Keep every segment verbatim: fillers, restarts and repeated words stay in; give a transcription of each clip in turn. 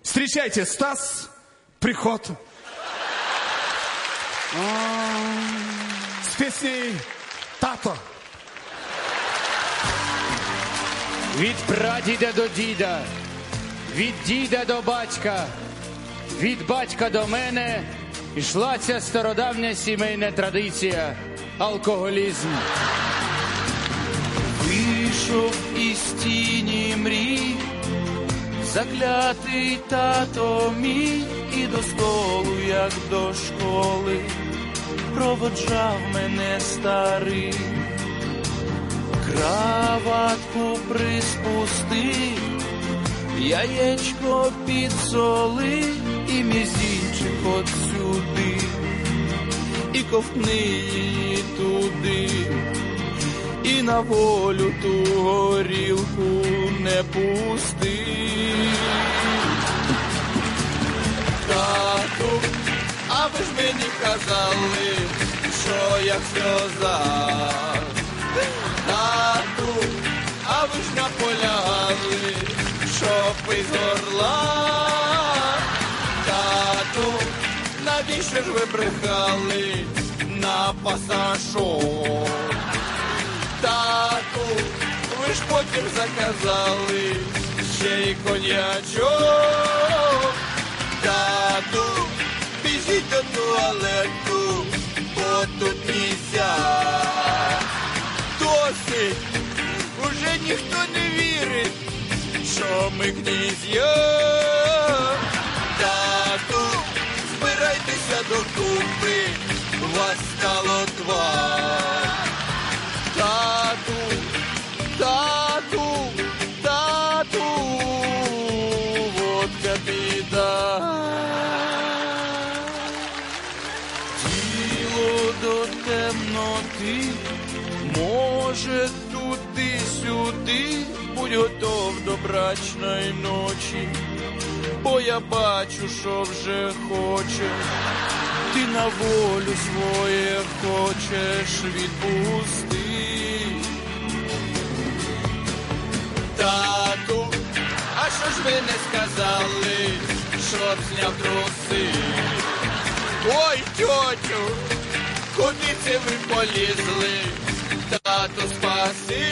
Встречайте, Стас, приход. С песней «Тато». Від прадіда до діда, від діда до батька, від батька до мене йшла ця стародавня сімейна традиція – алкоголізм. Вийшов із тіні мрій, заклятий тато мій, і до столу, як до школи, проводжав мене старий. Краватку приспустив, яєчко підсолив, і мізінчик от сюди, і ковтни її туди, і на волю ту горілку не пусти. Тату, а ви ж мені казали, що як сльоза. Тату, а ви ж наполягали, щоб із горла. Тату, навіщо ж ви брехали на пасашок? Тату, ви ж потім заказали ще й коньячок. Тату, біжіть до туалету, бо тут нельзя. Досить, уже ніхто не вірить, що ми князья. Тату, збирайтеся докупи, вас стало два. Тату, тату, тату, водка біда. Тіло до темноти, може туди-сюди, будь готов до брачної ночі, бо я бачу, що вже хочеш, ти на волю своє хочеш відпусти. Тату, а що ж ви не сказали, щоб зняв труси? Ой, тьотю, куди це ви полізли? Тату, спаси.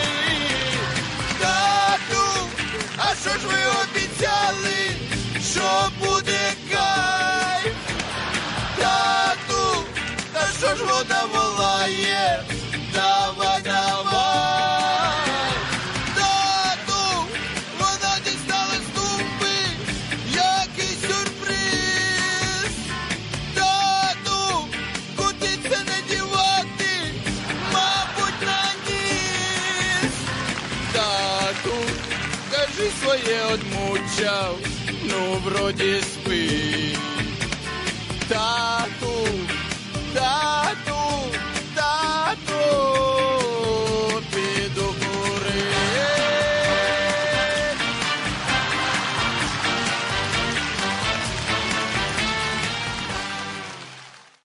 Тату, а що ж ви обіцяли, що буде кайф? Тату, та що ж вода волає? Давай, давай. Тату, вона дістала з тумби, який сюрприз. Тату, куди це не дівати? Мабуть, на ніс. Тату, кажи своє одмучав, ну вроді спи.